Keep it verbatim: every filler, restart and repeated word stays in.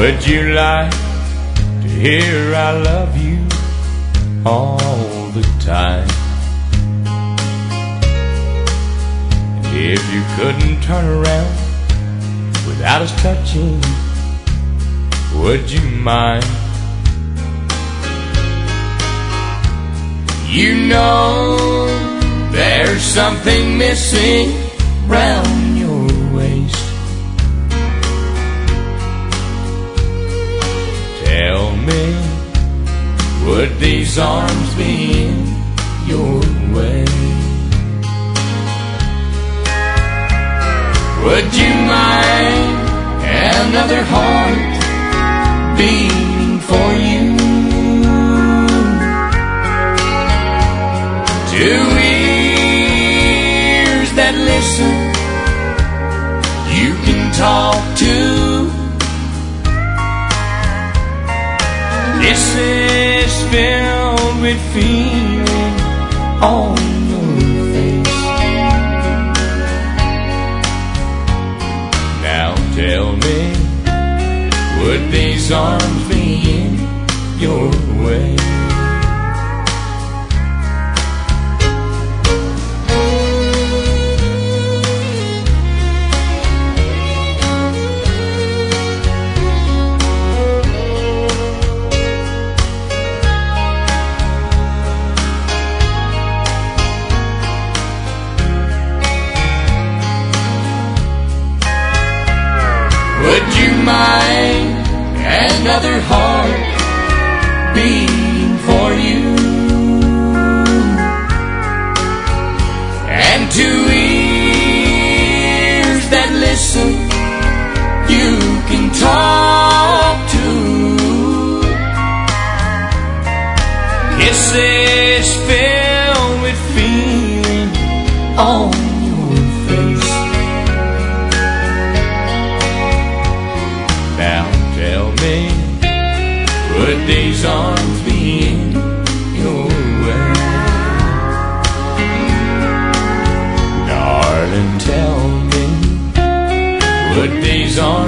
Would you like to hear I love you all the time? And if you couldn't turn around without us touching, would you mind? You know there's something missing round your waist. Tell me, would these arms be in your way? Would you mind another heart beating for you? Two ears that listen, you can talk to. This is filled with feeling on your face. Now tell me, would these arms be in your way? Would you mind another heart beating for you? And two ears that listen, you can talk to. Kisses filled with feeling on your face. Now tell me, would these arms be in your way? Darling, tell me, would these arms